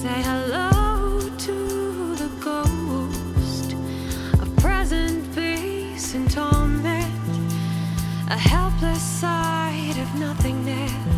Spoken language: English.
Say hello to the ghost of present peace and torment, a helpless sight of nothingness.